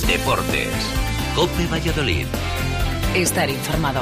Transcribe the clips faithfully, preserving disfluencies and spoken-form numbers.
Deportes. COPE Valladolid. Estar informado.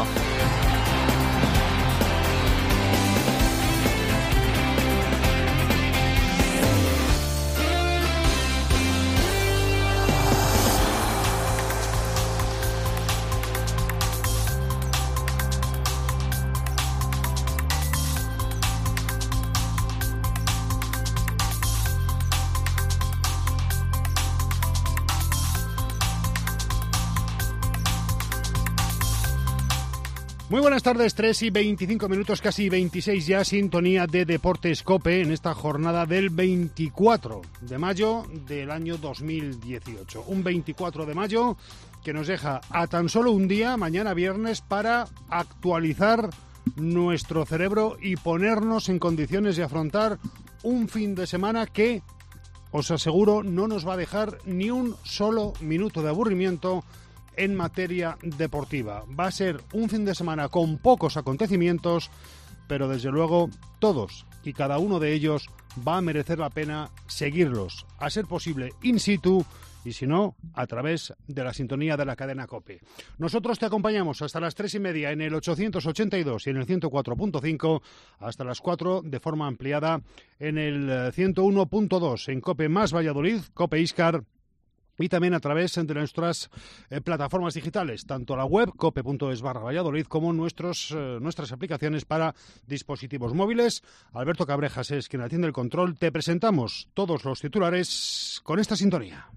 Muy buenas tardes, tres y veinticinco minutos, casi veintiséis ya, sintonía de Deportes COPE en esta jornada del veinticuatro de mayo del año dos mil dieciocho. Un veinticuatro de mayo que nos deja a tan solo un día, mañana viernes, para actualizar nuestro cerebro y ponernos en condiciones de afrontar un fin de semana que, os aseguro, no nos va a dejar ni un solo minuto de aburrimiento en materia deportiva. Va a ser un fin de semana con pocos acontecimientos, pero desde luego todos y cada uno de ellos va a merecer la pena seguirlos, a ser posible in situ y si no, a través de la sintonía de la cadena COPE. Nosotros te acompañamos hasta las tres y media en el ochocientos ochenta y dos y en el ciento cuatro punto cinco, hasta las cuatro de forma ampliada en el ciento uno punto dos en COPE más Valladolid, COPE Iscar, y también a través de nuestras eh, plataformas digitales, tanto la web cope.es barra Valladolid como nuestros, eh, nuestras aplicaciones para dispositivos móviles. Alberto Cabrejas es quien atiende el control. Te presentamos todos los titulares con esta sintonía.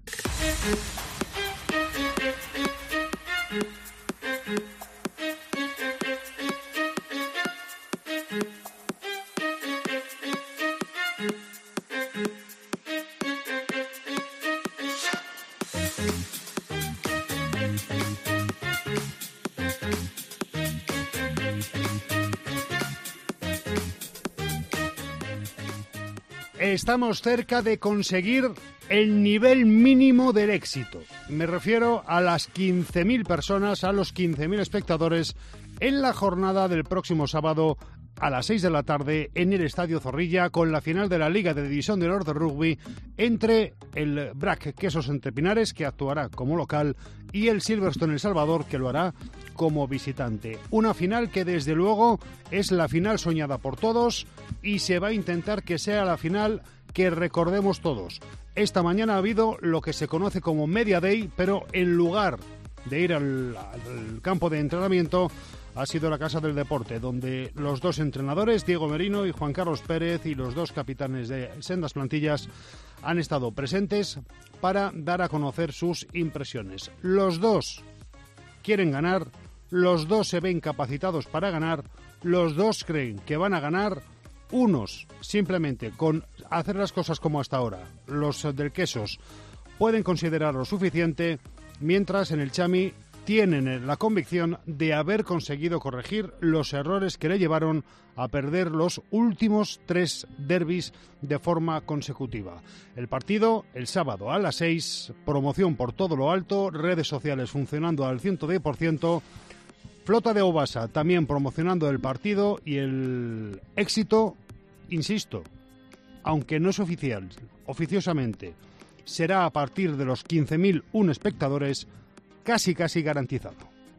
Estamos cerca de conseguir el nivel mínimo del éxito. Me refiero a las quince mil personas, a los quince mil espectadores en la jornada del próximo sábado a las seis de la tarde en el Estadio Zorrilla, con la final de la Liga de División de Honor de Rugby entre el B R A C Quesos Entre Pinares, que actuará como local, y el Silverstone El Salvador, que lo hará como visitante. Una final que desde luego es la final soñada por todos y se va a intentar que sea la final que recordemos todos. Esta mañana ha habido lo que se conoce como Media Day, pero en lugar de ir al, al campo de entrenamiento ha sido la Casa del Deporte, donde los dos entrenadores, Diego Merino y Juan Carlos Pérez, y los dos capitanes de sendas plantillas han estado presentes para dar a conocer sus impresiones. Los dos quieren ganar, los dos se ven capacitados para ganar, los dos creen que van a ganar. Unos simplemente con hacer las cosas como hasta ahora, los del Quesos, pueden considerarlo suficiente, mientras en el Chami tienen la convicción de haber conseguido corregir los errores que le llevaron a perder los últimos tres derbis de forma consecutiva. El partido el sábado a las seis, promoción por todo lo alto, redes sociales funcionando al ciento diez por ciento, Flota de Obasa también promocionando el partido, y el éxito, insisto, aunque no es oficial, oficiosamente, será a partir de los quince mil uno espectadores, casi casi garantizado.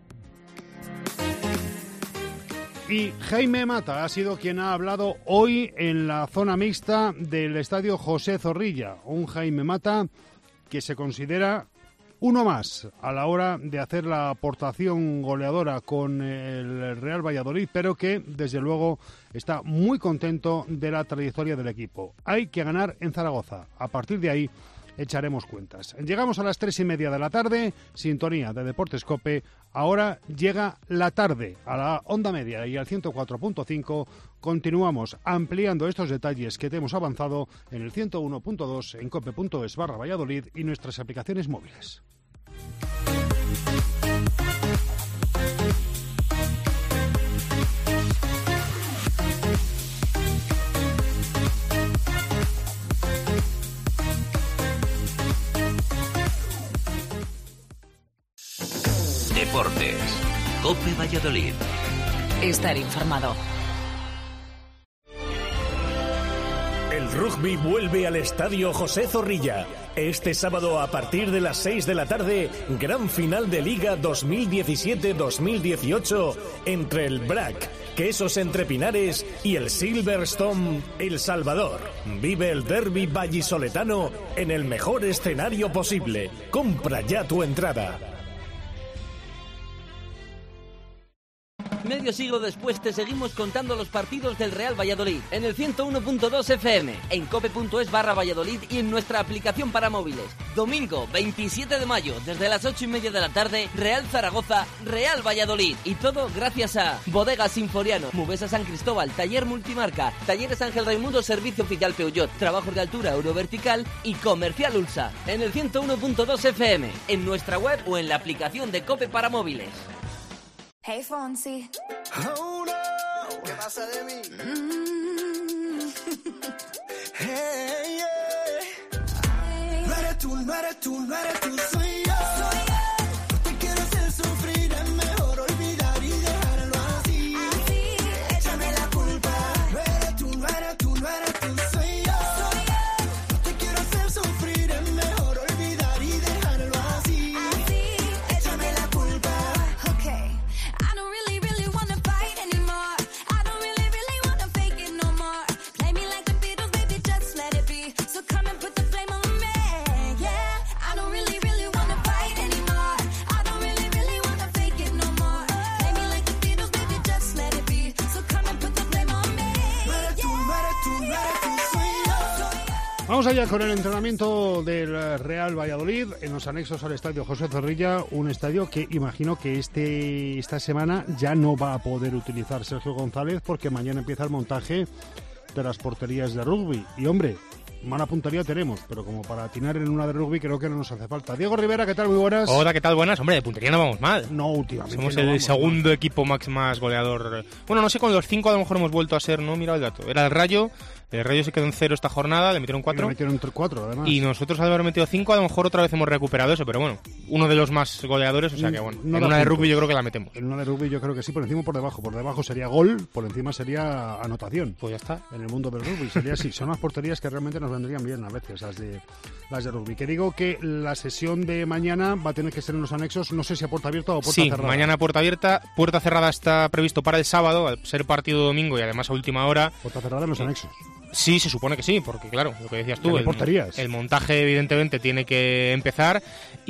Y Jaime Mata ha sido quien ha hablado hoy en la zona mixta del Estadio José Zorrilla. Un Jaime Mata que se considera uno más a la hora de hacer la aportación goleadora con el Real Valladolid, pero que desde luego está muy contento de la trayectoria del equipo. Hay que ganar en Zaragoza. A partir de ahí echaremos cuentas. Llegamos a las tres y media de la tarde, sintonía de Deportes COPE. Ahora llega la tarde a la onda media y al ciento cuatro punto cinco. Continuamos ampliando estos detalles que te hemos avanzado en el ciento uno punto dos, en cope.es barra Valladolid y nuestras aplicaciones móviles. Deportes. COPE Valladolid. Estar informado. El rugby vuelve al Estadio José Zorrilla. Este sábado a partir de las seis de la tarde, gran final de Liga dos mil diecisiete dos mil dieciocho entre el B R A C, Quesos Entre Pinares, y el Silverstone El Salvador. Vive el derbi vallisoletano en el mejor escenario posible. Compra ya tu entrada. Medio siglo después te seguimos contando los partidos del Real Valladolid en el ciento uno punto dos F M, en cope punto es barra Valladolid y en nuestra aplicación para móviles. Domingo veintisiete de mayo, desde las ocho y media de la tarde, Real Zaragoza, Real Valladolid. Y todo gracias a Bodegas Sinforiano, Mubesa San Cristóbal, Taller Multimarca, Talleres Ángel Raimundo, Servicio Oficial Peugeot, Trabajos de Altura Eurovertical y Comercial Ulsa. En el ciento uno punto dos F M, en nuestra web o en la aplicación de Cope para móviles. Hey Fonsi. Oh no, ¿qué pasa de mí? Mm. Hey, yeah. No eres tú, no eres tú, no eres tú, soy yo. Soy yo. No te quiero hacer sufrir, es mejor olvidar y dejarlo así. Así, échame la culpa. No eres tú, no eres tú, no eres tú, soy yo. Soy yo. No te quiero hacer sufrir, es mejor olvidar y dejarlo así. Así, échame la culpa. Okay. I don't really, really wanna fight anymore. I don't really, really wanna fake it no more. Play me like the Beatles, baby, just let it be. So come and put the flame on me, yeah. I don't really, really wanna fight anymore. I don't really, really wanna fake it no more. Play me like the Beatles, baby, just let it be. So come and put the flame on me, yeah. Vamos allá con el entrenamiento del Real Valladolid en los anexos al estadio José Zorrilla, un estadio que imagino que este esta semana ya no va a poder utilizar Sergio González porque mañana empieza el montaje de las porterías de rugby. Y hombre, mala puntería tenemos, pero como para atinar en una de rugby creo que no nos hace falta. Diego Rivera, ¿qué tal? Muy buenas. Hola, ¿qué tal? Buenas. Hombre, de puntería no vamos mal. No, últimamente Somos no el vamos segundo mal. equipo más, más goleador. Bueno, no sé, con los cinco a lo mejor hemos vuelto a ser, no he mirado el dato. Era el Rayo, el Rayo se quedó en cero esta jornada, le metieron cuatro. Le metieron entre cuatro, además. Y nosotros al haber metido cinco, a lo mejor otra vez hemos recuperado eso, pero bueno, uno de los más goleadores, o sea que bueno, No en da una de puntos. rugby yo creo que la metemos. En una de rugby yo creo que sí, por encima o por debajo. Por debajo sería gol, por encima sería anotación. Pues ya está. En el mundo del rugby sería así. Son las porterías que realmente nos vendrían bien a veces, las de las de rugby. Que digo que la sesión de mañana va a tener que ser en los anexos, no sé si a puerta abierta o a puerta Sí, cerrada. mañana puerta abierta. Puerta cerrada está previsto para el sábado, al ser partido domingo y además a última hora. Puerta cerrada en los anexos. Sí, se supone que sí, porque claro, lo que decías tú, Ya no hay el, porterías. el montaje evidentemente tiene que empezar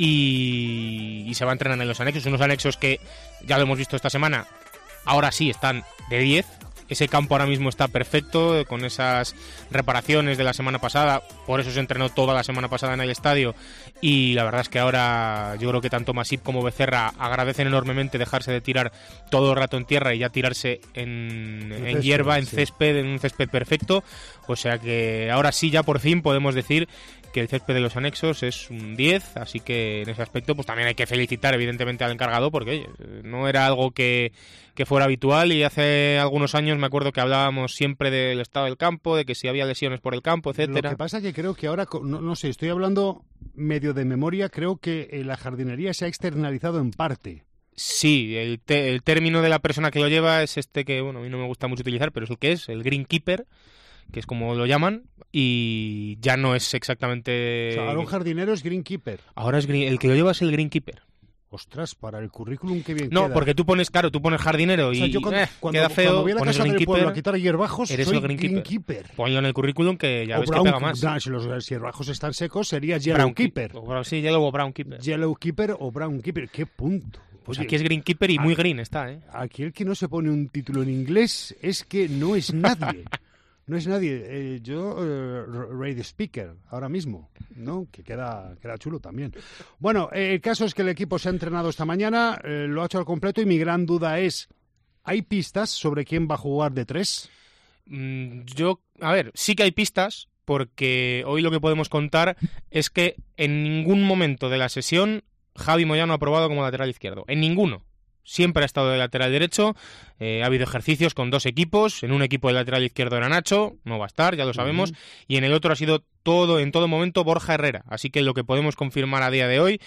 y, y se va a entrenar en los anexos, unos anexos que ya lo hemos visto esta semana, ahora sí están de diez. Ese campo ahora mismo está perfecto, con esas reparaciones de la semana pasada, por eso se entrenó toda la semana pasada en el estadio y la verdad es que ahora yo creo que tanto Masip como Becerra agradecen enormemente dejarse de tirar todo el rato en tierra y ya tirarse en, en césped, hierba, en sí. césped, en un césped perfecto, o sea que ahora sí ya por fin podemos decir que el césped de los anexos es un diez, así que en ese aspecto pues también hay que felicitar evidentemente al encargado porque oye, no era algo que, que fuera habitual y hace algunos años me acuerdo que hablábamos siempre del estado del campo, de que si había lesiones por el campo, etcétera. Lo que pasa es que creo que ahora, no, no sé, estoy hablando medio de memoria, creo que eh, la jardinería se ha externalizado en parte. Sí, el, te, el término de la persona que lo lleva es este que, bueno, a mí no me gusta mucho utilizar, pero es el que es, el greenkeeper, que es como lo llaman, y ya no es exactamente... O sea, ahora un jardinero es greenkeeper. Ahora es green, el que lo lleva es el greenkeeper. Ostras, para el currículum que bien No, queda. porque tú pones, claro, tú pones jardinero O y sea, yo cuando, eh, cuando, queda feo, cuando voy a la pones casa del greenkeeper, pueblo a quitar hierbajos, eres soy el greenkeeper. greenkeeper. Ponlo en el currículum que ya O ves brown, que pega más. brown, si los hierbajos están secos, sería yellow Brown keeper. keep- o- Sí, yellow o brown keeper. Yellow keeper o brown keeper. ¿Qué punto? Pues Oye, aquí es greenkeeper y muy green está, ¿eh? aquí el que no se pone un título en inglés es que no es nadie. No es nadie. Eh, yo, eh, Raid Speaker, ahora mismo, ¿no? Que queda, queda chulo también. Bueno, eh, el caso es que el equipo se ha entrenado esta mañana, eh, lo ha hecho al completo y mi gran duda es, ¿hay pistas sobre quién va a jugar de tres? Mm, yo, a ver, sí que hay pistas, porque hoy lo que podemos contar es que en ningún momento de la sesión Javi Moyano ha probado como lateral izquierdo. En ninguno. Siempre ha estado de lateral derecho, eh, ha habido ejercicios con dos equipos, en un equipo de lateral izquierdo era Nacho, no va a estar, ya lo sabemos, uh-huh. y en el otro ha sido todo, en todo momento Borja Herrera, así que lo que podemos confirmar a día de hoy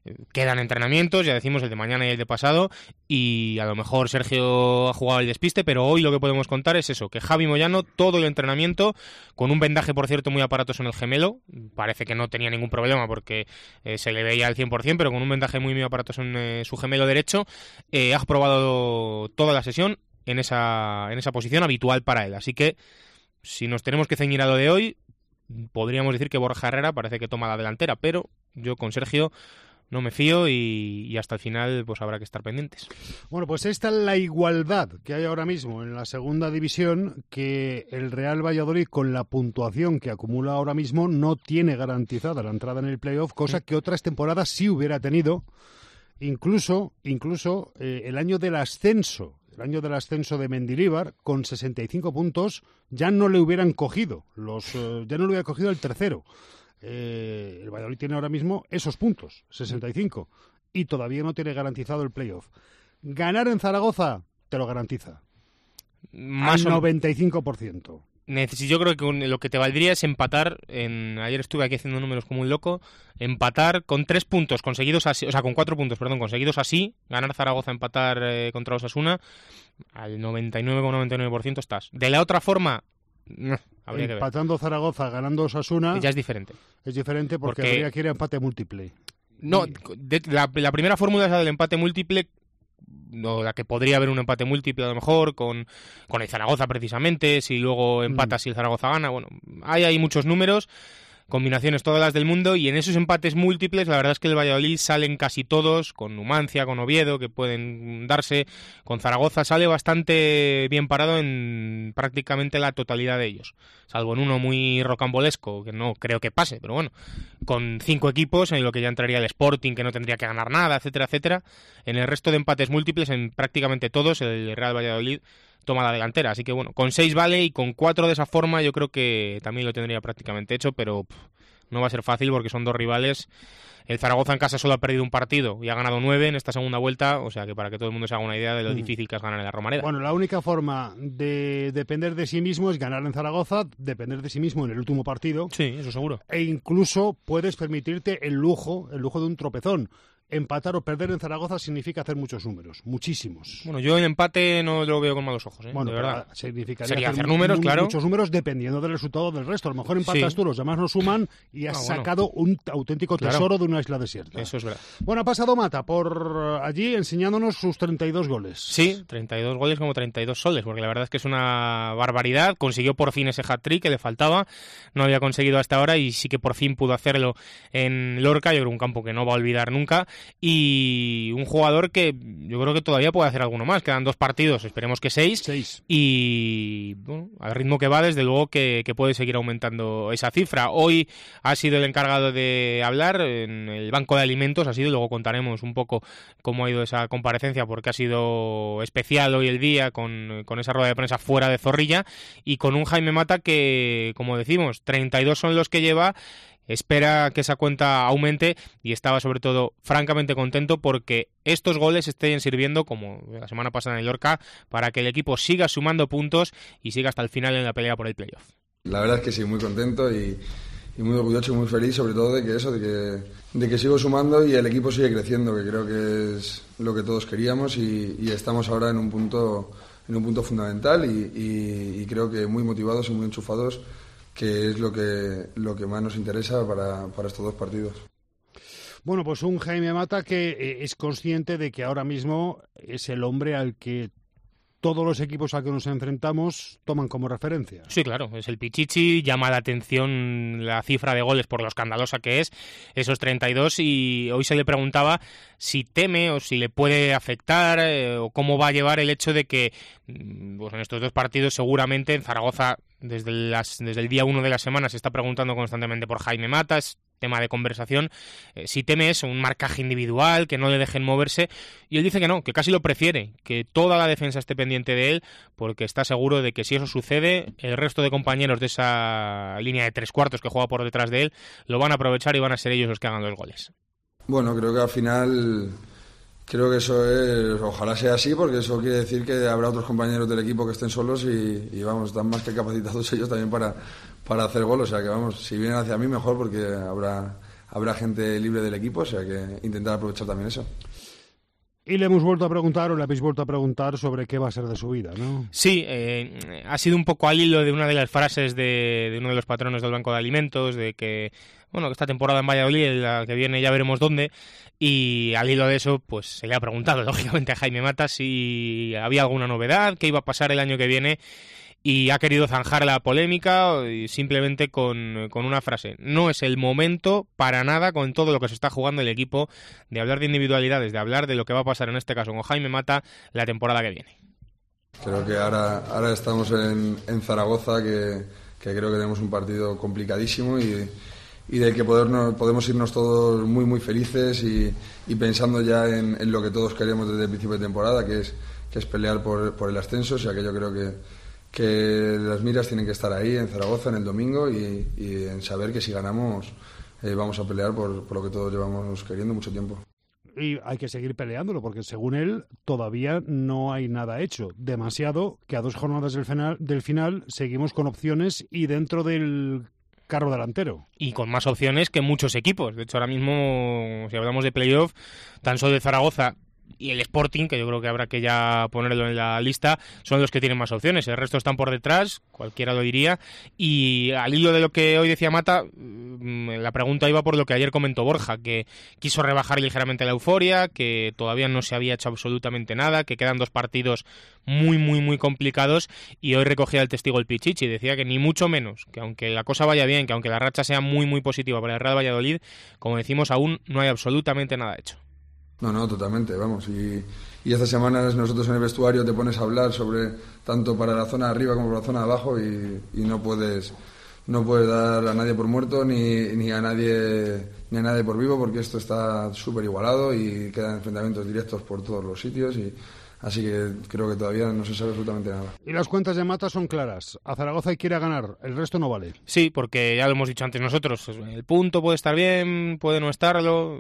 Quedan entrenamientos, ya decimos el de mañana y el de pasado, y a lo mejor Sergio ha jugado el despiste, pero hoy lo que podemos contar es eso, que Javi Moyano, todo el entrenamiento, con un vendaje, por cierto, muy aparatoso en el gemelo, parece que no tenía ningún problema porque eh, se le veía al cien por ciento, pero con un vendaje muy, muy aparatoso en eh, su gemelo derecho, eh, ha probado toda la sesión en esa, en esa posición habitual para él. Así que, si nos tenemos que ceñir a lo de hoy, podríamos decir que Borja Herrera parece que toma la delantera, pero yo con Sergio no me fío y, y hasta el final pues habrá que estar pendientes. Bueno, pues esta es la igualdad que hay ahora mismo en la segunda división, que el Real Valladolid, con la puntuación que acumula ahora mismo, no tiene garantizada la entrada en el playoff, cosa que otras temporadas sí hubiera tenido, incluso, incluso eh, el año del ascenso, el año del ascenso de Mendilibar, con sesenta y cinco puntos, ya no le hubieran cogido, los, eh, ya no le hubiera cogido el tercero. Eh, el Valladolid tiene ahora mismo esos puntos, sesenta y cinco, y todavía no tiene garantizado el playoff. Ganar en Zaragoza te lo garantiza. Más al noventa y cinco por ciento. Yo creo que un, lo que te valdría es empatar. En, ayer estuve aquí haciendo números como un loco. Empatar con tres puntos conseguidos así, o sea, con cuatro puntos, perdón, conseguidos así. Ganar Zaragoza, empatar eh, contra Osasuna. Al noventa y nueve coma noventa y nueve por ciento estás. De la otra forma, no, habría empatando que ver. Zaragoza, ganando Osasuna. Ya es diferente. Es diferente porque, porque habría que ir a empate múltiple. No, de, la, la primera fórmula es la del empate múltiple. No, la que podría haber un empate múltiple a lo mejor con, con el Zaragoza precisamente, si luego empatas mm. y el Zaragoza gana. Bueno, hay, hay muchos números, combinaciones todas las del mundo, y en esos empates múltiples la verdad es que el Valladolid salen casi todos, con Numancia, con Oviedo, que pueden darse, con Zaragoza sale bastante bien parado en prácticamente la totalidad de ellos, salvo en uno muy rocambolesco, que no creo que pase, pero bueno, con cinco equipos, en lo que ya entraría el Sporting, que no tendría que ganar nada, etcétera, etcétera. En el resto de empates múltiples, en prácticamente todos, el Real Valladolid toma la delantera, así que bueno, con seis vale, y con cuatro de esa forma yo creo que también lo tendría prácticamente hecho, pero pff, no va a ser fácil porque son dos rivales. El Zaragoza en casa solo ha perdido un partido y ha ganado nueve en esta segunda vuelta, o sea que para que todo el mundo se haga una idea de lo mm. difícil que es ganar en la Romareda. Bueno, la única forma de depender de sí mismo es ganar en Zaragoza, depender de sí mismo en el último partido. Sí, eso seguro. E incluso puedes permitirte el lujo, el lujo de un tropezón. Empatar o perder en Zaragoza significa hacer muchos números, muchísimos. Bueno, yo el empate no lo veo con malos ojos, ¿eh? Bueno, de verdad. Significaría Sería hacer hacer números, mu- claro. Muchos números dependiendo del resultado del resto. A lo mejor empatas Sí. tú, los demás no suman y has Ah, bueno. sacado un auténtico Claro. tesoro de una isla desierta. Eso es verdad. Bueno, ha pasado Mata por allí enseñándonos sus treinta y dos goles. Sí, treinta y dos goles como treinta y dos soles, porque la verdad es que es una barbaridad. Consiguió por fin ese hat-trick que le faltaba, no había conseguido hasta ahora, y sí que por fin pudo hacerlo en Lorca. Yo creo un campo que no va a olvidar nunca, y un jugador que yo creo que todavía puede hacer alguno más. Quedan dos partidos, esperemos que seis, Seis. y bueno, al ritmo que va, desde luego que, que puede seguir aumentando esa cifra. Hoy ha sido el encargado de hablar en el banco de alimentos, ha sido, y luego contaremos un poco cómo ha ido esa comparecencia, porque ha sido especial hoy el día con, con esa rueda de prensa fuera de Zorrilla, y con un Jaime Mata que, como decimos, treinta y dos son los que lleva. Espera que esa cuenta aumente, y estaba sobre todo francamente contento porque estos goles estén sirviendo, como la semana pasada en el Lorca, para que el equipo siga sumando puntos y siga hasta el final en la pelea por el playoff. La verdad es que sí, muy contento y, y muy orgulloso y muy feliz, sobre todo de que eso, de que, de que sigo sumando y el equipo sigue creciendo, que creo que es lo que todos queríamos, y, y estamos ahora en un punto, en un punto fundamental, y, y, y creo que muy motivados y muy enchufados, que es lo que lo que más nos interesa para, para estos dos partidos. Bueno, pues un Jaime Mata que eh, es consciente de que ahora mismo es el hombre al que todos los equipos a que nos enfrentamos toman como referencia. Sí, claro, es el Pichichi, llama la atención la cifra de goles por lo escandalosa que es, esos treinta y dos, y hoy se le preguntaba si teme o si le puede afectar eh, o cómo va a llevar el hecho de que pues en estos dos partidos seguramente en Zaragoza desde, las, desde el día uno de la semana se está preguntando constantemente por Jaime Mata, es tema de conversación, eh, si teme eso, un marcaje individual, que no le dejen moverse, y él dice que no, que casi lo prefiere, que toda la defensa esté pendiente de él, porque está seguro de que si eso sucede, el resto de compañeros de esa línea de tres cuartos que juega por detrás de él, lo van a aprovechar y van a ser ellos los que hagan los goles. Bueno, creo que al final, creo que eso es, ojalá sea así, porque eso quiere decir que habrá otros compañeros del equipo que estén solos y, y vamos, están más que capacitados ellos también para, para hacer gol, o sea que vamos, si vienen hacia mí mejor, porque habrá habrá gente libre del equipo, o sea que intentar aprovechar también eso. Y le hemos vuelto a preguntar, o le habéis vuelto a preguntar sobre qué va a ser de su vida, ¿no? Sí, eh, ha sido un poco al hilo de una de las frases de, de uno de los patronos del Banco de Alimentos, de que, bueno, que esta temporada en Valladolid, la que viene ya veremos dónde, y al hilo de eso, pues se le ha preguntado, lógicamente, a Jaime Mata si había alguna novedad, qué iba a pasar el año que viene, y ha querido zanjar la polémica simplemente con, con una frase. No es el momento para nada, con todo lo que se está jugando el equipo, de hablar de individualidades, de hablar de lo que va a pasar en este caso con Jaime Mata la temporada que viene. Creo que ahora, ahora estamos en, en Zaragoza, que, que creo que tenemos un partido complicadísimo y, y del que podernos, podemos irnos todos muy muy felices y, y pensando ya en, en lo que todos queremos desde el principio de temporada, que es, que es pelear por, por el ascenso. O sea que yo creo que que las miras tienen que estar ahí en Zaragoza en el domingo y, y en saber que si ganamos eh, vamos a pelear por, por lo que todos llevamos queriendo mucho tiempo. Y hay que seguir peleándolo porque según él todavía no hay nada hecho. Demasiado que a dos jornadas del final, del final seguimos con opciones y dentro del carro delantero. Y con más opciones que muchos equipos. De hecho, ahora mismo, si hablamos de playoff, tan solo de Zaragoza y el Sporting, que yo creo que habrá que ya ponerlo en la lista, son los que tienen más opciones. El resto están por detrás, cualquiera lo diría. Y al hilo de lo que hoy decía Mata, la pregunta iba por lo que ayer comentó Borja, que quiso rebajar ligeramente la euforia, que todavía no se había hecho absolutamente nada, que quedan dos partidos muy, muy, muy complicados, y hoy recogía el testigo el Pichichi, decía que ni mucho menos, que aunque la cosa vaya bien, que aunque la racha sea muy, muy positiva para el Real Valladolid, como decimos, aún no hay absolutamente nada hecho. No, no, totalmente, vamos. Y, y estas semanas nosotros en el vestuario te pones a hablar sobre tanto para la zona de arriba como para la zona de abajo y, y no puedes no puedes dar a nadie por muerto ni, ni a nadie ni a nadie por vivo, porque esto está súper igualado y quedan enfrentamientos directos por todos los sitios, y así que creo que todavía no se sabe absolutamente nada. Y las cuentas de Mata son claras. A Zaragoza hay que ir a ganar, el resto no vale. Sí, porque ya lo hemos dicho antes nosotros, el punto puede estar bien, puede no estarlo.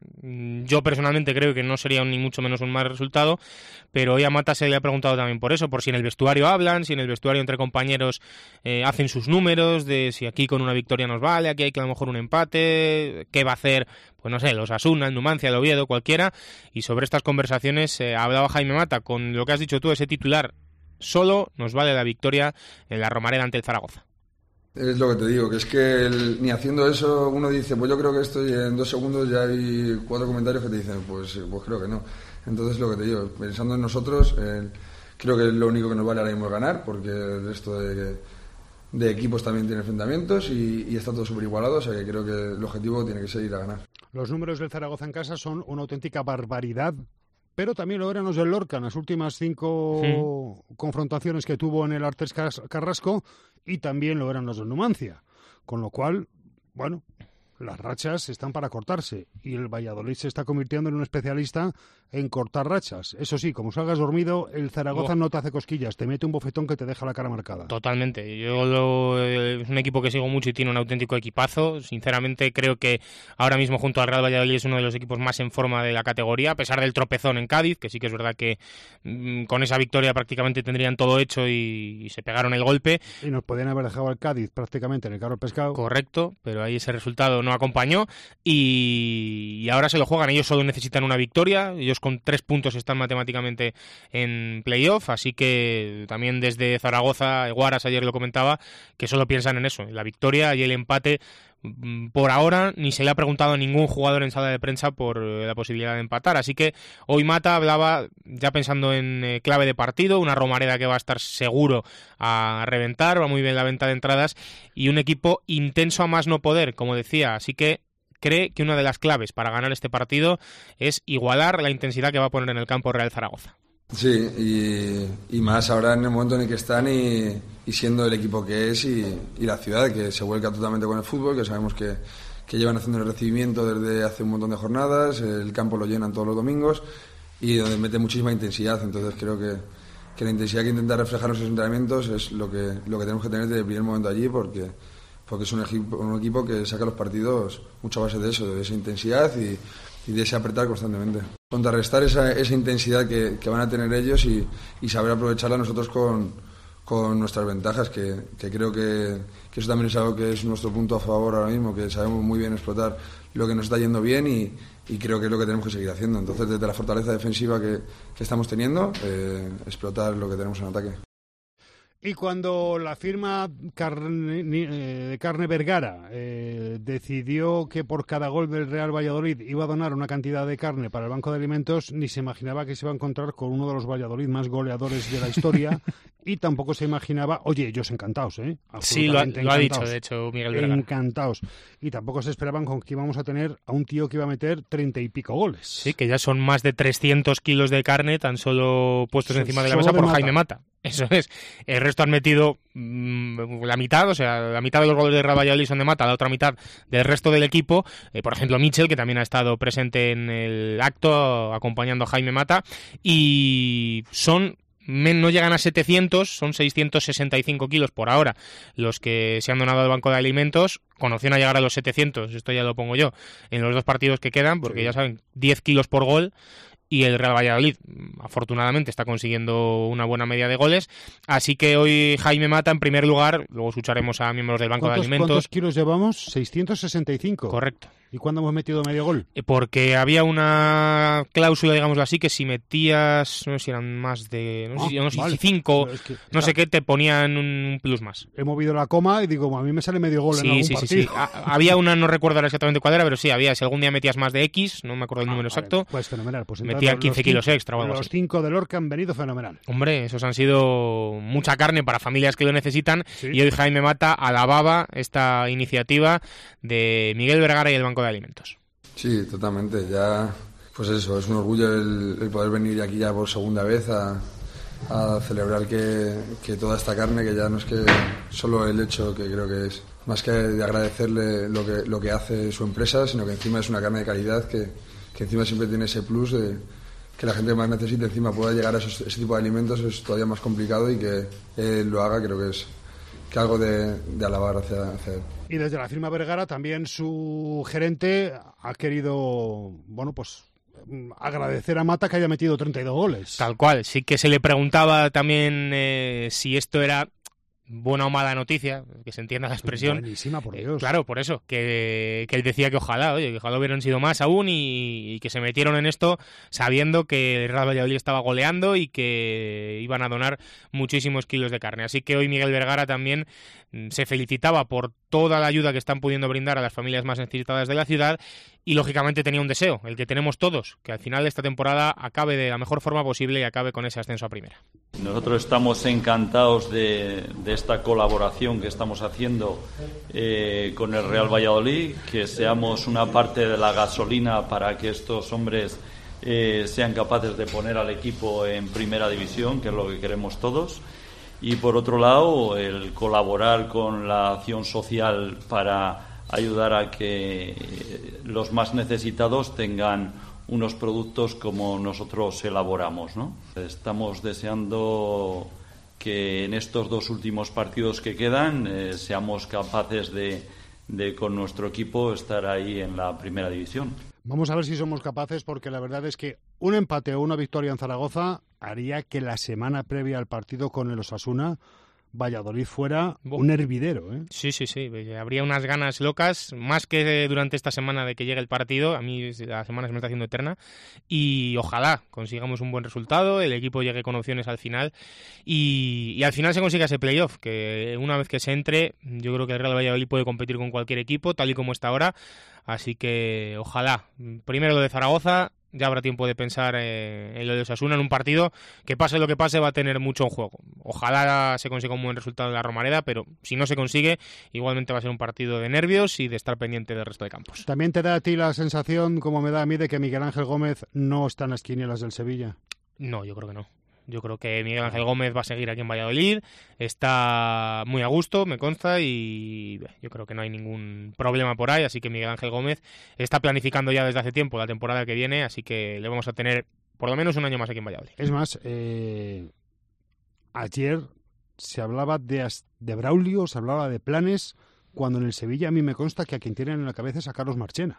Yo personalmente creo que no sería ni mucho menos un mal resultado, pero hoy a Mata se le ha preguntado también por eso, por si en el vestuario hablan, si en el vestuario entre compañeros eh, hacen sus números, de si aquí con una victoria nos vale, aquí hay que a lo mejor un empate, qué va a hacer, pues no sé, los Osasuna, el Numancia, el Oviedo, cualquiera. Y sobre estas conversaciones eh, hablaba Jaime Mata, con lo que has dicho tú, ese titular, solo nos vale la victoria en la Romareda ante el Zaragoza. Es lo que te digo, que es que el, ni haciendo eso uno dice, pues yo creo que esto, y en dos segundos ya hay cuatro comentarios que te dicen, pues, pues creo que no. Entonces lo que te digo, pensando en nosotros, eh, creo que lo único que nos vale ahora mismo es ganar, porque el resto de, de equipos también tienen enfrentamientos y, y está todo súper igualado, o sea que creo que el objetivo tiene que ser ir a ganar. Los números del Zaragoza en casa son una auténtica barbaridad, pero también lo eran los del Lorca en las últimas cinco sí. confrontaciones que tuvo en el Artes Carrasco, y también lo eran los del Numancia. Con lo cual, bueno, las rachas están para cortarse y el Valladolid se está convirtiendo en un especialista en cortar rachas. Eso sí, como salgas dormido, el Zaragoza oh. no te hace cosquillas, te mete un bofetón que te deja la cara marcada. Totalmente. Yo lo, es un equipo que sigo mucho y tiene un auténtico equipazo. Sinceramente creo que ahora mismo junto al Real Valladolid es uno de los equipos más en forma de la categoría, a pesar del tropezón en Cádiz, que sí que es verdad que mmm, con esa victoria prácticamente tendrían todo hecho y, y se pegaron el golpe. Y nos podían haber dejado al Cádiz prácticamente en el carro del pescado. Correcto, pero ahí ese resultado no acompañó y, y ahora se lo juegan. Ellos solo necesitan una victoria, ellos con tres puntos están matemáticamente en playoff, así que también desde Zaragoza, Guaras ayer lo comentaba, que solo piensan en eso, en la victoria y el empate. Por ahora ni se le ha preguntado a ningún jugador en sala de prensa por la posibilidad de empatar, así que hoy Mata hablaba ya pensando en eh, clave de partido, una Romareda que va a estar seguro a reventar, va muy bien la venta de entradas y un equipo intenso a más no poder, como decía, así que cree que una de las claves para ganar este partido es igualar la intensidad que va a poner en el campo Real Zaragoza. Sí, y, y más ahora en el momento en el que están y, y siendo el equipo que es y, y la ciudad que se vuelca totalmente con el fútbol, que sabemos que, que llevan haciendo el recibimiento desde hace un montón de jornadas, el campo lo llenan todos los domingos y donde mete muchísima intensidad, entonces creo que, que la intensidad que intenta reflejar en los entrenamientos es lo que, lo que tenemos que tener desde el primer momento allí, porque, porque es un equipo, un equipo que saca los partidos mucho a base de eso, de esa intensidad y y de ese apretar constantemente. Contrarrestar esa, esa intensidad que, que van a tener ellos y, y saber aprovecharla nosotros con, con nuestras ventajas, que, que creo que, que eso también es algo que es nuestro punto a favor ahora mismo, que sabemos muy bien explotar lo que nos está yendo bien y, y creo que es lo que tenemos que seguir haciendo. Entonces, desde la fortaleza defensiva que, que estamos teniendo, eh, explotar lo que tenemos en ataque. Y cuando la firma carne, eh, de Carne Vergara eh, decidió que por cada gol del Real Valladolid iba a donar una cantidad de carne para el Banco de Alimentos, ni se imaginaba que se iba a encontrar con uno de los Valladolid más goleadores de la historia y tampoco se imaginaba, oye, ellos encantados, ¿eh? Sí, lo ha, lo ha dicho, de hecho, Miguel Vergara. Encantados. Y tampoco se esperaban con que íbamos a tener a un tío que iba a meter treinta y pico goles. Sí, que ya son más de trescientos kilos de carne tan solo puestos So, encima de la solo mesa de por Mata. Jaime Mata. Eso es. El resto han metido mmm, la mitad, o sea, la mitad de los goles de Real Valladolid son de Mata, la otra mitad del resto del equipo. Eh, por ejemplo, Michel, que también ha estado presente en el acto acompañando a Jaime Mata. Y son... no llegan a setecientos, son seiscientos sesenta y cinco kilos por ahora los que se han donado al Banco de Alimentos, con opción a llegar a los setecientos, esto ya lo pongo yo, en los dos partidos que quedan, porque sí. Ya saben, diez kilos por gol, y el Real Valladolid, afortunadamente, está consiguiendo una buena media de goles, así que hoy Jaime Mata en primer lugar, luego escucharemos a miembros del Banco de Alimentos. ¿Cuántos kilos llevamos? seiscientos sesenta y cinco. Correcto. ¿Y cuándo hemos metido medio gol? Porque había una cláusula, digámoslo así, que si metías, no sé si eran más de, no sé, Ah, no sé vale. si cinco, Es que, no claro, sé qué, te ponían un plus más. He movido la coma y digo, a mí me sale medio gol en Sí, algún sí, sí, partido. sí. Ha- había una, no recuerdo ahora exactamente cuál era, pero sí, había, si algún día metías más de X, no me acuerdo el Ah, número vale, exacto, pues fenomenal. Pues metía entonces quince los kilos cinco- extra o algo Los así. cinco de Lorca han venido fenomenal. Hombre, esos han sido mucha carne para familias que lo necesitan, Sí. y hoy Jaime Mata alababa esta iniciativa de Miguel Vergara y el Banco de Alimentos. Sí, totalmente. Ya, pues eso, es un orgullo el, el poder venir aquí ya por segunda vez a, a celebrar que, que toda esta carne, que ya no es que solo el hecho, que creo que es más que de agradecerle lo que, lo que hace su empresa, sino que encima es una carne de calidad que, que encima siempre tiene ese plus de que la gente que más necesita encima pueda llegar a esos, ese tipo de alimentos es todavía más complicado, y que él lo haga creo que es que algo de, de alabar hacia, hacia él. Y desde la firma Vergara también su gerente ha querido, bueno, pues mm, agradecer a Mata que haya metido treinta y dos goles. Tal cual, sí que se le preguntaba también eh, si esto era buena o mala noticia, que se entienda la expresión. Buenísima, por Eh, Dios. claro, por eso, que, que él decía que ojalá, oye, que ojalá hubieran sido más aún, y, y que se metieron en esto sabiendo que el Real Valladolid estaba goleando y que iban a donar muchísimos kilos de carne. Así que hoy Miguel Vergara también mm, se felicitaba por toda la ayuda que están pudiendo brindar a las familias más necesitadas de la ciudad, y lógicamente tenía un deseo, el que tenemos todos, que al final de esta temporada acabe de la mejor forma posible y acabe con ese ascenso a primera. Nosotros estamos encantados de, de esta colaboración que estamos haciendo eh, con el Real Valladolid, que seamos una parte de la gasolina para que estos hombres eh, sean capaces de poner al equipo en primera división, que es lo que queremos todos. Y por otro lado, el colaborar con la acción social para ayudar a que los más necesitados tengan unos productos como nosotros elaboramos, ¿no? Estamos deseando que en estos dos últimos partidos que quedan eh, seamos capaces de, de con nuestro equipo estar ahí en la primera división. Vamos a ver si somos capaces, porque la verdad es que un empate o una victoria en Zaragoza haría que la semana previa al partido con el Osasuna Valladolid fuera Bo. un hervidero, ¿eh? Sí, sí, sí. Habría unas ganas locas, más que durante esta semana de que llegue el partido. A mí la semana se me está haciendo eterna. Y ojalá consigamos un buen resultado, el equipo llegue con opciones al final. Y, y al final se consiga ese playoff, que una vez que se entre, yo creo que el Real Valladolid puede competir con cualquier equipo, tal y como está ahora. Así que ojalá. Primero lo de Zaragoza. Ya habrá tiempo de pensar eh, en lo de Osasuna, en un partido que pase lo que pase va a tener mucho en juego. Ojalá se consiga un buen resultado en la Romareda, pero si no se consigue, igualmente va a ser un partido de nervios y de estar pendiente del resto de campos. ¿También te da a ti la sensación, como me da a mí, de que Miguel Ángel Gómez no está en las quinielas del Sevilla? No, yo creo que no. Yo creo que Miguel Ángel Gómez va a seguir aquí en Valladolid, está muy a gusto, me consta, y yo creo que no hay ningún problema por ahí, así que Miguel Ángel Gómez está planificando ya desde hace tiempo la temporada que viene, así que le vamos a tener por lo menos un año más aquí en Valladolid. Es más, eh, ayer se hablaba de, as- de Braulio, se hablaba de planes, cuando en el Sevilla a mí me consta que a quien tienen en la cabeza es a Carlos Marchena.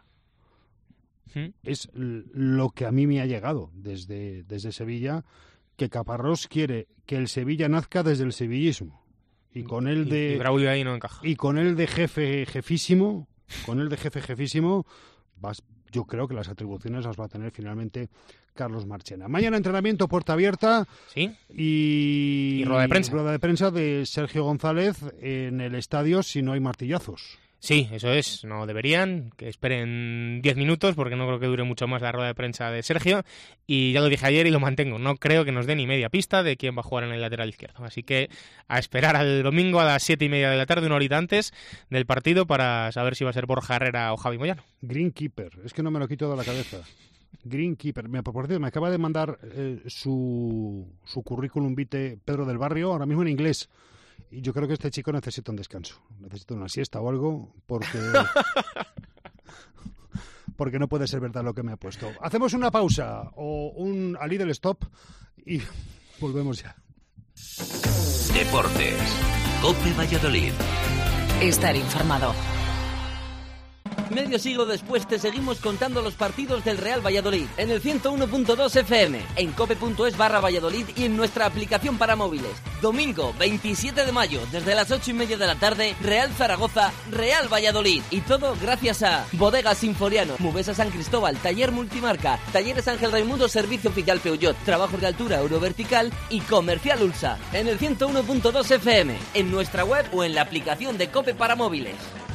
¿Mm? Es l- lo que a mí me ha llegado desde, desde Sevilla, que Caparrós quiere que el Sevilla nazca desde el sevillismo. Y con él Y- de y Braulio ahí no encaja. y con él de jefe jefísimo, con él de jefe jefísimo, vas, yo creo que las atribuciones las va a tener finalmente Carlos Marchena. Mañana entrenamiento puerta abierta. Sí. Y, y rueda de prensa. Rueda de prensa de Sergio González en el estadio si no hay martillazos. Sí, eso es, no deberían, que esperen diez minutos porque no creo que dure mucho más la rueda de prensa de Sergio y ya lo dije ayer y lo mantengo, no creo que nos dé ni media pista de quién va a jugar en el lateral izquierdo, así que a esperar al domingo a las siete y media de la tarde, una horita antes del partido para saber si va a ser Borja Herrera o Javi Moyano. Greenkeeper, es que no me lo quito de la cabeza. Greenkeeper, me, por cierto, me acaba de mandar eh, su, su currículum vitae Pedro del Barrio, ahora mismo en inglés. Y yo creo que este chico necesita un descanso, necesita una siesta o algo, porque porque no puede ser verdad lo que me ha puesto. Hacemos una pausa o un a little stop y volvemos ya. Deportes. COPE Valladolid. Estar informado. Medio siglo después te seguimos contando los partidos del Real Valladolid en el ciento uno punto dos F M, en cope punto es barra Valladolid y en nuestra aplicación para móviles. Domingo veintisiete de mayo, desde las ocho y media de la tarde, Real Zaragoza, Real Valladolid. Y todo gracias a Bodegas Sinforiano, Mubesa San Cristóbal, Taller Multimarca, Talleres Ángel Raimundo, Servicio Oficial Peugeot, Trabajos de Altura Eurovertical y Comercial Ulsa. En el ciento uno punto dos F M, en nuestra web o en la aplicación de COPE para móviles.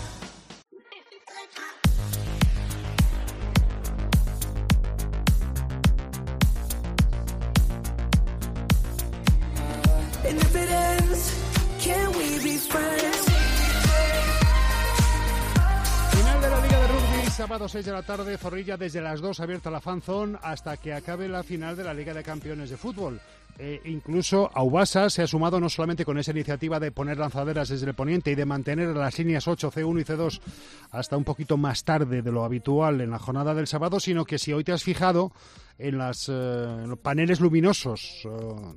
Final de la Liga de Rugby, sábado seis de la tarde, Zorrilla desde las dos abierta la fan zone hasta que acabe la final de la Liga de Campeones de Fútbol. Eh, incluso Aubasa se ha sumado no solamente con esa iniciativa de poner lanzaderas desde el poniente y de mantener las líneas ocho, C uno y C dos hasta un poquito más tarde de lo habitual en la jornada del sábado, sino que si hoy te has fijado en, las, eh, en los paneles luminosos eh,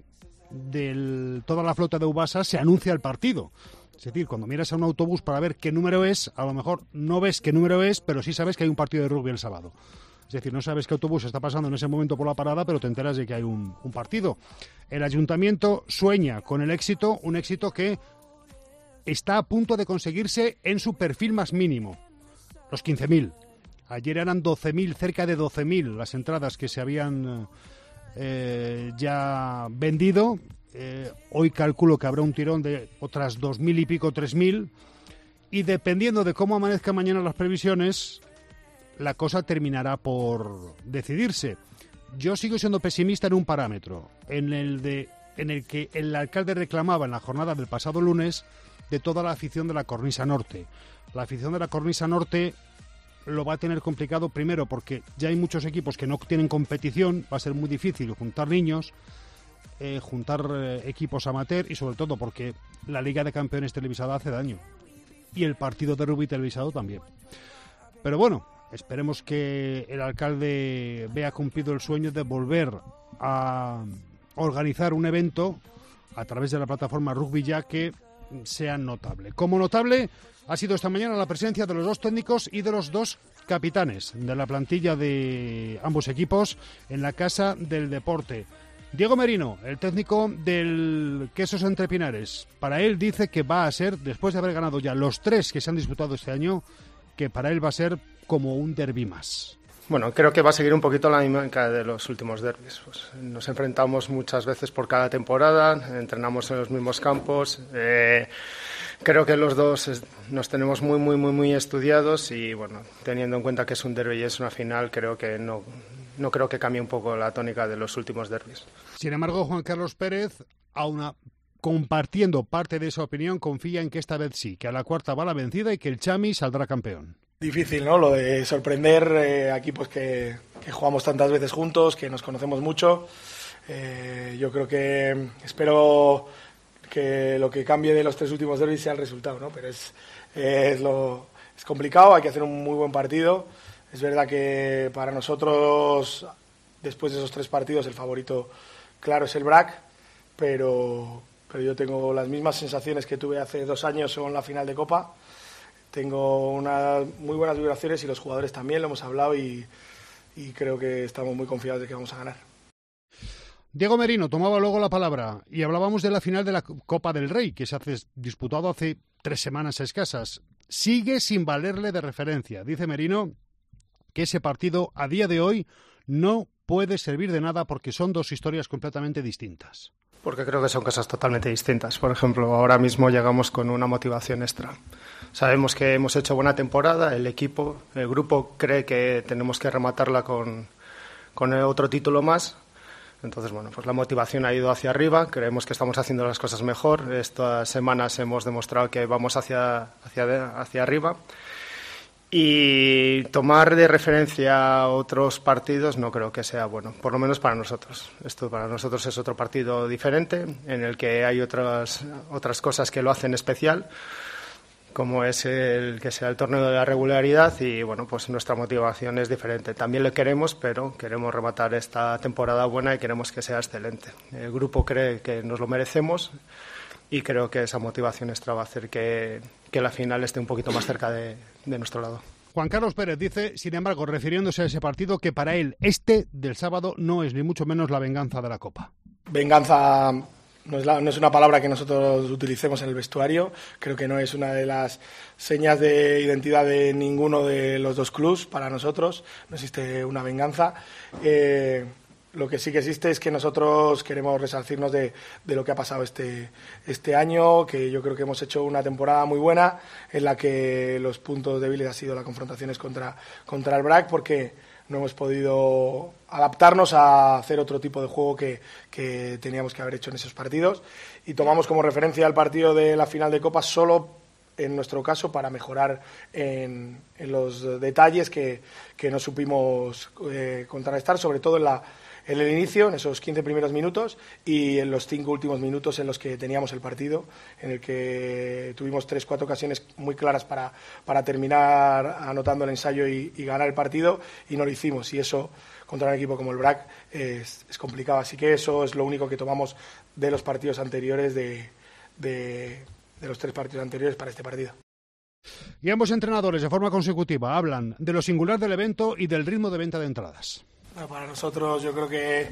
de toda la flota de Aubasa se anuncia el partido. Es decir, cuando miras a un autobús para ver qué número es, a lo mejor no ves qué número es, pero sí sabes que hay un partido de rugby el sábado. Es decir, no sabes qué autobús está pasando en ese momento por la parada, pero te enteras de que hay un, un partido. El ayuntamiento sueña con el éxito, un éxito que está a punto de conseguirse en su perfil más mínimo, los quince mil. Ayer eran doce mil, cerca de doce mil las entradas que se habían eh, ya vendido. Eh, hoy calculo que habrá un tirón de otras dos mil y pico, tres mil, y dependiendo de cómo amanezca mañana las previsiones, la cosa terminará por decidirse. Yo sigo siendo pesimista en un parámetro, en el de en el que el alcalde reclamaba en la jornada del pasado lunes de toda la afición de la Cornisa Norte. La afición de la Cornisa Norte lo va a tener complicado, primero porque ya hay muchos equipos que no tienen competición, va a ser muy difícil juntar niños, eh, juntar eh, equipos amateur y sobre todo porque la Liga de Campeones televisada hace daño y el partido de rugby televisado también. Pero bueno, esperemos que el alcalde vea cumplido el sueño de volver a organizar un evento a través de la plataforma Rugby Ya que sea notable. Como notable ha sido esta mañana la presencia de los dos técnicos y de los dos capitanes de la plantilla de ambos equipos en la Casa del Deporte. Diego Merino, el técnico del Quesos Entre Pinares, para él dice que va a ser, después de haber ganado ya los tres que se han disputado este año, que para él va a ser como un derbi más. Bueno, creo que va a seguir un poquito la dinámica de los últimos derbis. Pues nos enfrentamos muchas veces por cada temporada, entrenamos en los mismos campos. Eh, creo que los dos es, nos tenemos muy, muy, muy, muy estudiados y, bueno, teniendo en cuenta que es un derbi y es una final, creo que no, no creo que cambie un poco la tónica de los últimos derbis. Sin embargo, Juan Carlos Pérez, aún compartiendo parte de esa opinión, confía en que esta vez sí, que a la cuarta va la vencida y que el Chami saldrá campeón. Difícil, ¿no? Lo de sorprender eh, a equipos que, que jugamos tantas veces juntos, que nos conocemos mucho. Eh, yo creo que espero que lo que cambie de los tres últimos derbis sea el resultado, ¿no? Pero es, eh, es, lo, es complicado, hay que hacer un muy buen partido. Es verdad que para nosotros, después de esos tres partidos, el favorito claro es el B R A C, pero, pero yo tengo las mismas sensaciones que tuve hace dos años en la final de Copa. Tengo unas muy buenas vibraciones y los jugadores también, lo hemos hablado y, y creo que estamos muy confiados de que vamos a ganar. Diego Merino tomaba luego la palabra y hablábamos de la final de la Copa del Rey, que se ha disputado hace tres semanas escasas. Sigue sin valerle de referencia. Dice Merino que ese partido a día de hoy no puede servir de nada porque son dos historias completamente distintas? Porque creo que son cosas totalmente distintas. Por ejemplo, ahora mismo llegamos con una motivación extra. Sabemos que hemos hecho buena temporada, el equipo, el grupo cree que tenemos que rematarla con, con otro título más. Entonces, bueno, pues la motivación ha ido hacia arriba, creemos que estamos haciendo las cosas mejor. Estas semanas hemos demostrado que vamos hacia, hacia, hacia arriba. Y tomar de referencia otros partidos no creo que sea bueno, por lo menos para nosotros. Esto para nosotros es otro partido diferente, en el que hay otras, otras cosas que lo hacen especial, como es el que sea el torneo de la regularidad, y bueno, pues nuestra motivación es diferente. También le queremos, pero queremos rematar esta temporada buena y queremos que sea excelente. El grupo cree que nos lo merecemos y creo que esa motivación extra va a hacer que, que la final esté un poquito más cerca de, de nuestro lado. Juan Carlos Pérez dice, sin embargo, refiriéndose a ese partido, que para él este del sábado no es ni mucho menos la venganza de la Copa. Venganza no es, la, no es una palabra que nosotros utilicemos en el vestuario, creo que no es una de las señas de identidad de ninguno de los dos clubes para nosotros, no existe una venganza. Eh, Lo que sí que existe es que nosotros queremos resarcirnos de, de lo que ha pasado este, este año, que yo creo que hemos hecho una temporada muy buena, en la que los puntos débiles han sido las confrontaciones contra, contra el B R A C, porque no hemos podido adaptarnos a hacer otro tipo de juego que, que teníamos que haber hecho en esos partidos. Y tomamos como referencia el partido de la final de Copa solo, en nuestro caso, para mejorar en, en los detalles que, que no supimos eh, contrarrestar, sobre todo en la en el inicio, en esos quince primeros minutos, y en los cinco últimos minutos en los que teníamos el partido, en el que tuvimos tres, cuatro ocasiones muy claras para, para terminar anotando el ensayo y, y ganar el partido, y no lo hicimos, y eso contra un equipo como el B R A C es, es complicado. Así que eso es lo único que tomamos de los partidos anteriores, de, de, de los tres partidos anteriores para este partido. Y ambos entrenadores, de forma consecutiva, hablan de lo singular del evento y del ritmo de venta de entradas. Bueno, para nosotros yo creo que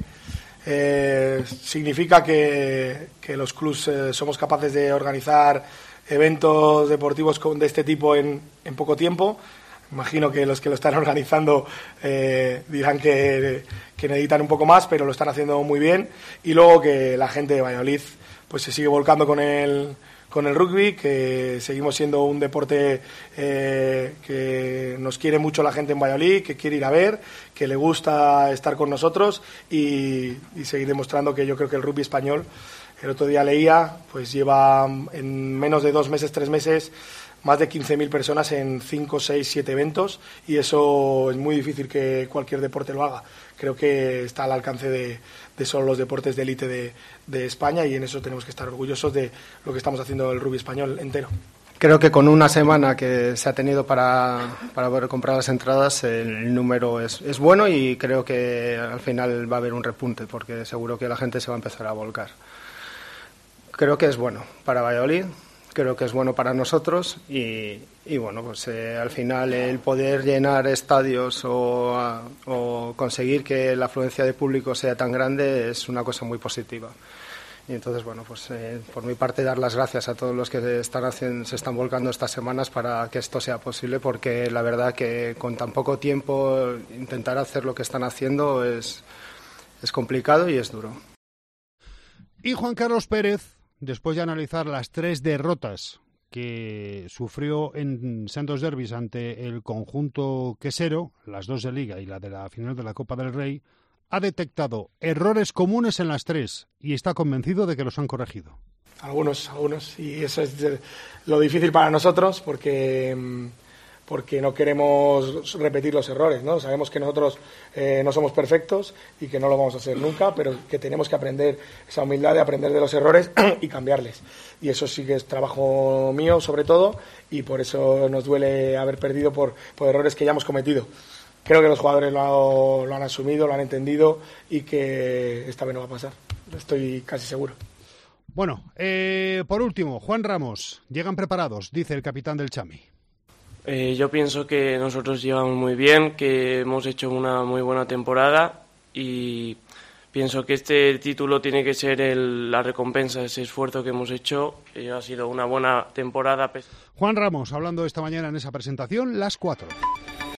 eh, significa que, que los clubs eh, somos capaces de organizar eventos deportivos de este tipo en, en poco tiempo. Imagino que los que lo están organizando eh, dirán que, que necesitan un poco más, pero lo están haciendo muy bien. Y luego que la gente de Valladolid pues se sigue volcando con el con el rugby, que seguimos siendo un deporte eh, que nos quiere mucho la gente en Valladolid, que quiere ir a ver, que le gusta estar con nosotros y, y seguir demostrando que yo creo que el rugby español, el otro día leía, pues lleva en menos de dos meses, tres meses, más de quince mil personas en cinco, seis, siete eventos, y eso es muy difícil que cualquier deporte lo haga. Creo que está al alcance de, de solo los deportes de élite de, de España, y en eso tenemos que estar orgullosos de lo que estamos haciendo el rugby español entero. Creo que con una semana que se ha tenido para, para poder comprar las entradas, el número es, es bueno, y creo que al final va a haber un repunte, porque seguro que la gente se va a empezar a volcar. Creo que es bueno para Valladolid, creo que es bueno para nosotros, y, y bueno, pues eh, al final el poder llenar estadios o, a, o conseguir que la afluencia de público sea tan grande es una cosa muy positiva. Y entonces, bueno, pues eh, por mi parte dar las gracias a todos los que están haciendo, se están volcando estas semanas para que esto sea posible, porque la verdad que con tan poco tiempo intentar hacer lo que están haciendo es, es complicado y es duro. Y Juan Carlos Pérez, después de analizar las tres derrotas que sufrió en sendos derbis ante el conjunto quesero, las dos de Liga y la de la final de la Copa del Rey, ha detectado errores comunes en las tres y está convencido de que los han corregido. Algunos, algunos, y eso es lo difícil para nosotros, porque porque no queremos repetir los errores, ¿no? Sabemos que nosotros eh, no somos perfectos y que no lo vamos a hacer nunca, pero que tenemos que aprender esa humildad de aprender de los errores y cambiarles. Y eso sí que es trabajo mío, sobre todo, y por eso nos duele haber perdido por, por errores que ya hemos cometido. Creo que los jugadores lo, lo han asumido, lo han entendido, y que esta vez no va a pasar. Estoy casi seguro. Bueno, eh, por último, Juan Ramos. Llegan preparados, dice el capitán del Chami. Eh, yo pienso que nosotros llegamos muy bien, que hemos hecho una muy buena temporada, y pienso que este título tiene que ser el, la recompensa de ese esfuerzo que hemos hecho. Eh, ha sido una buena temporada. Juan Ramos, hablando esta mañana en esa presentación, las cuatro.